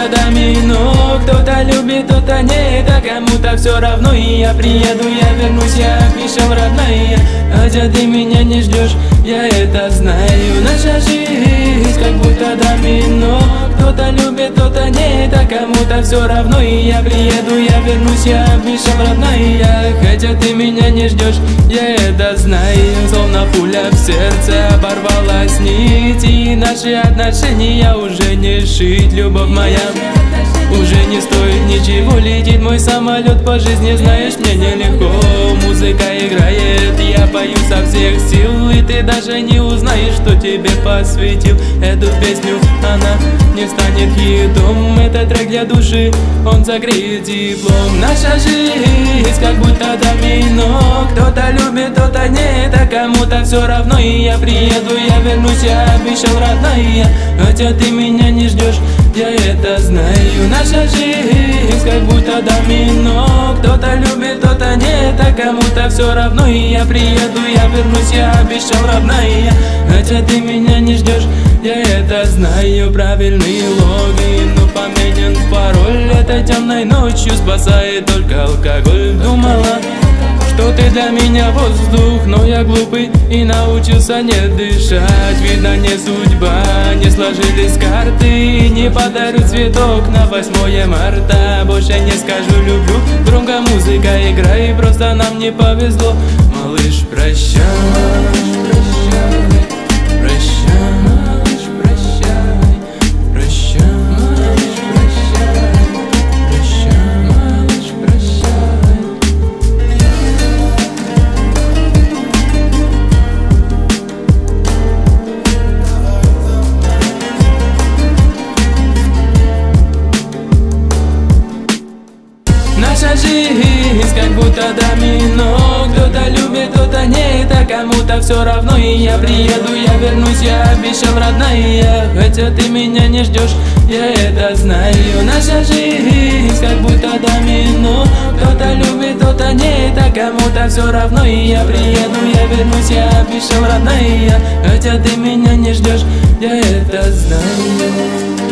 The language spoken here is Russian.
будто домино. Кто-то любит, кто-то нет, а кому-то все равно. И я приеду, я вернусь, я обещал, родная. Хотя ты меня не ждешь, я это знаю. Наша жизнь как будто домино. Кто-то любит, кто-то нет, а кому-то все равно. И я приеду, я вернусь, я обещал, родная. Хотя ты меня не ждешь, я это знаю. Словно пуля в сердце оборвалась нить, и наши отношения уже не шить. Любовь моя, уже не стоит ничего. Летит мой самолет по жизни, знаешь, мне нелегко. Музыка играет, я пою со всех сил, и ты даже не узнаешь, что тебе посвятил эту песню. Она не станет хитом, это трек для души, он согреет теплом. Наша жизнь как будто домино. Кто-то любит, кто-то нет, а кому-то все равно. И я приеду, я вернусь, я обещал, родная. Хотя ты меня не ждешь, я это знаю. Наша жизнь как будто домино. Кто-то любит, кто-то нет, а кому-то все равно. И я приеду, я вернусь, я обещал, родная. Хотя ты меня не ждешь, я это знаю. Правильный логин, но поменен пароль. Этой темной ночью спасает только алкоголь. Думала, что ты для меня воздух, но я глупый и научился не дышать. Видно, не судьба, не сложились карты. Не подарю цветок на 8 марта. Больше не скажу люблю, громко музыка играй. Просто нам не повезло, малыш, прощай. Наша жизнь как будто домино. Кто-то любит, кто-то нет, а кому-то все равно. И я приеду, я вернусь, я обещал, родная. Хотя ты меня не ждешь, я это знаю. Наша жизнь как будто домино. Кто-то любит, кто-то нет, а кому-то все равно. И я приеду, я вернусь, я обещал, родная. Хотя ты меня не ждешь, я это знаю.